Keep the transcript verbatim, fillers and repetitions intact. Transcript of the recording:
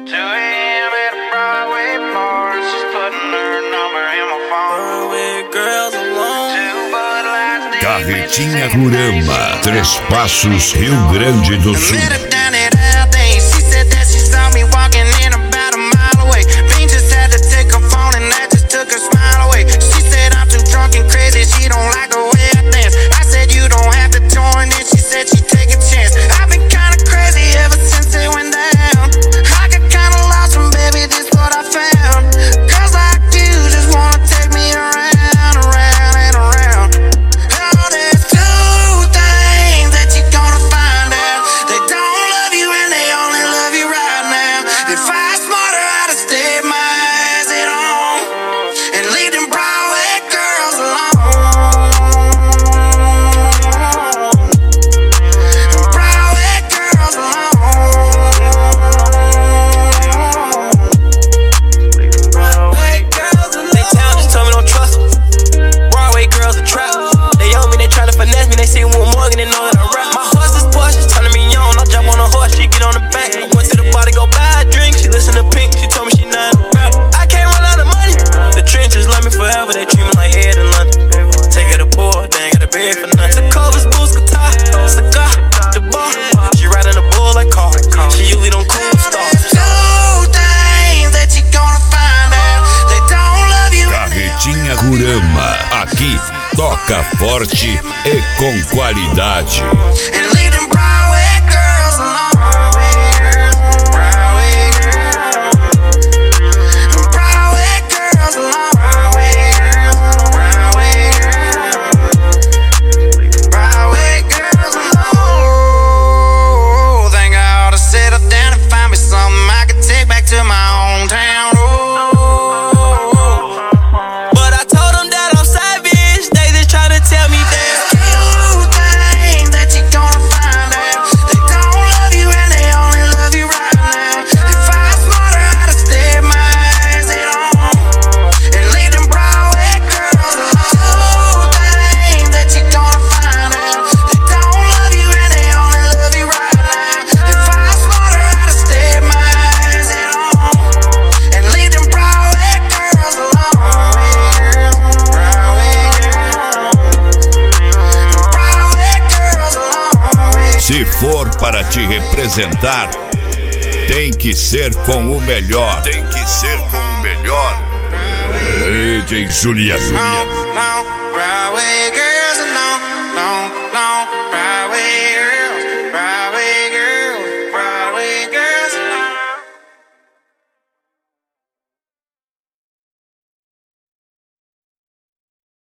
Carretinha Gurama, Três Passos, Rio Grande do Sul. Gurama, aqui toca forte e com qualidade. Se for para te representar, tem que ser com o melhor. Tem que ser com o melhor. D J Julia. No, no, Broadway girls, no, no, no, Broadway girls.